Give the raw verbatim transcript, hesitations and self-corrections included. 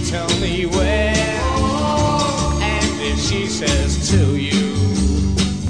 tell me where. And if she says to